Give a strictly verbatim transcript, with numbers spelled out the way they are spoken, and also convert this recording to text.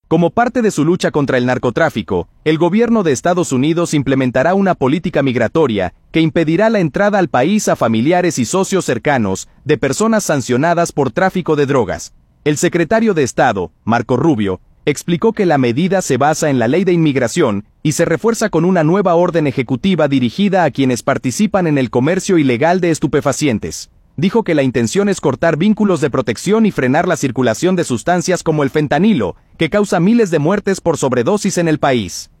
Como parte de su lucha contra el narcotráfico, el gobierno de Estados Unidos implementará una política migratoria que impedirá la entrada al país a familiares y socios cercanos de personas sancionadas por tráfico de drogas. El secretario de Estado, Marco Rubio, explicó que la medida se basa en la ley de inmigración y se refuerza con una nueva orden ejecutiva dirigida a quienes participan en el comercio ilegal de estupefacientes. Dijo que la intención es cortar vínculos de protección y frenar la circulación de sustancias como el fentanilo, que causa miles de muertes por sobredosis en el país.